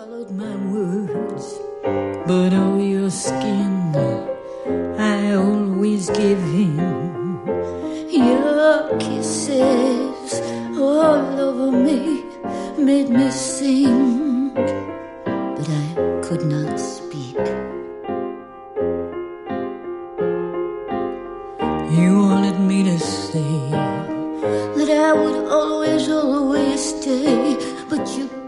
followed my words, but all your skin I always give him. Your kisses all over me made me sing, but I could not speak. You wanted me to say that I would always, always stay, but you